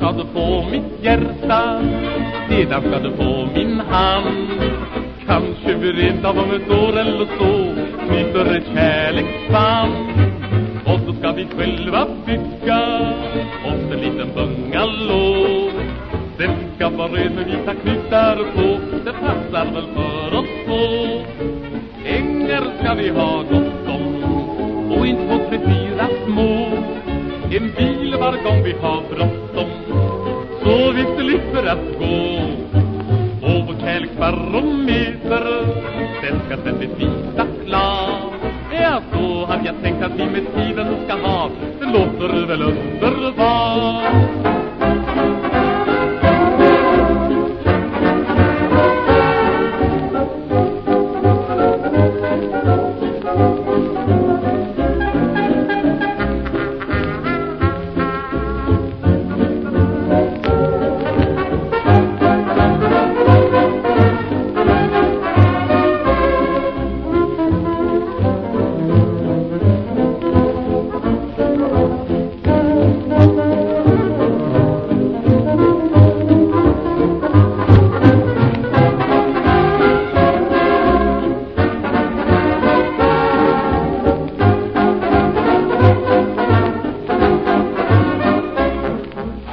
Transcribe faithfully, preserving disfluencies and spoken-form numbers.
ska du få mitt hjärta, sedan ska du få min hand. Kanske vi rent av om ett år eller så knyter ett kärleksband. Och så ska vi själva bygga oss en liten bungalow. Den ska vara röd med vita knutar på, det passar väl för oss två. Ängar ska vi ha gott om och inte få tre, fyra små. En bil var gång vi har bråttom, så vi slipper att gå. Och vår kärleksbarometer, den ska ständigt visa klar. Ja, så hade jag tänkt att vi med tiden ska ha, det låter väl underbart.